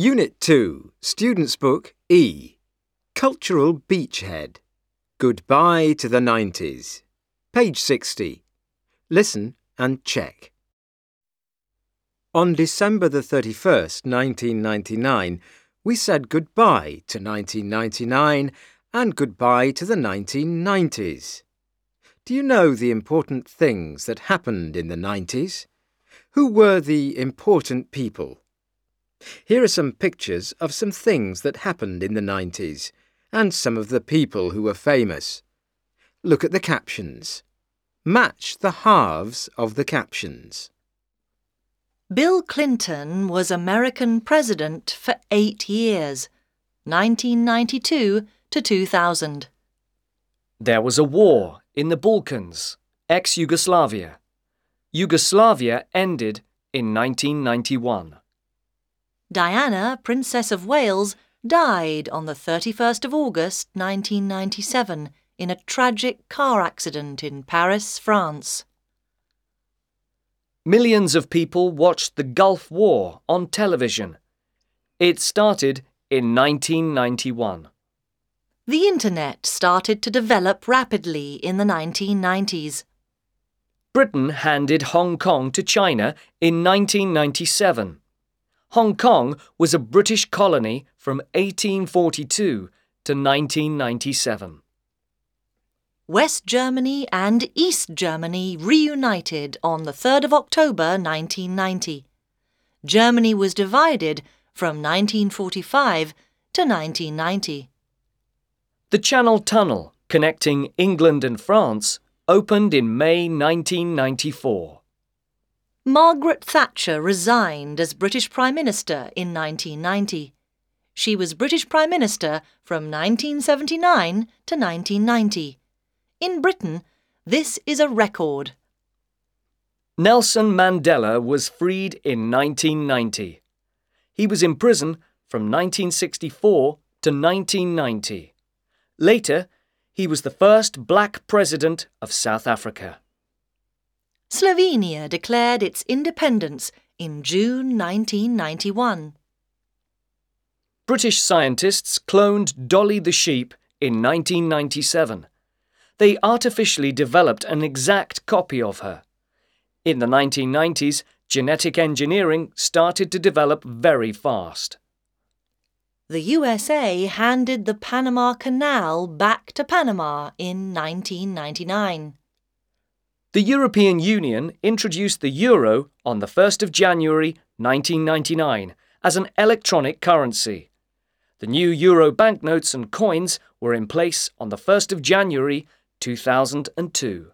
Unit 2, Student's Book E. Cultural Beachhead. Goodbye to the 90s. Page 60. Listen and check. On December the 31st, 1999, we said goodbye to 1999 and goodbye to the 1990s. Do you know the important things that happened in the 90s? Who were the important people? Here are some pictures of some things that happened in the 90s and some of the people who were famous. Look at the captions. Match the halves of the captions. Bill Clinton was American president for 8 years, 1992 to 2000. There was a war in the Balkans, ex-Yugoslavia. Yugoslavia ended in 1991. Diana, Princess of Wales, died on the 31st of August 1997 in a tragic car accident in Paris, France. Millions of people watched the Gulf War on television. It started in 1991. The Internet started to develop rapidly in the 1990s. Britain handed Hong Kong to China in 1997. Hong Kong was a British colony from 1842 to 1997. West Germany and East Germany reunited on the 3rd of October 1990. Germany was divided from 1945 to 1990. The Channel Tunnel, connecting England and France, opened in May 1994. Margaret Thatcher resigned as British Prime Minister in 1990. She was British Prime Minister from 1979 to 1990. In Britain, this is a record. Nelson Mandela was freed in 1990. He was in prison from 1964 to 1990. Later, he was the first black president of South Africa. Slovenia declared its independence in June 1991. British scientists cloned Dolly the sheep in 1997. They artificially developed an exact copy of her. In the 1990s, genetic engineering started to develop very fast. The USA handed the Panama Canal back to Panama in 1999. The European Union introduced the euro on the 1st of January 1999 as an electronic currency. The new euro banknotes and coins were in place on the 1st of January 2002.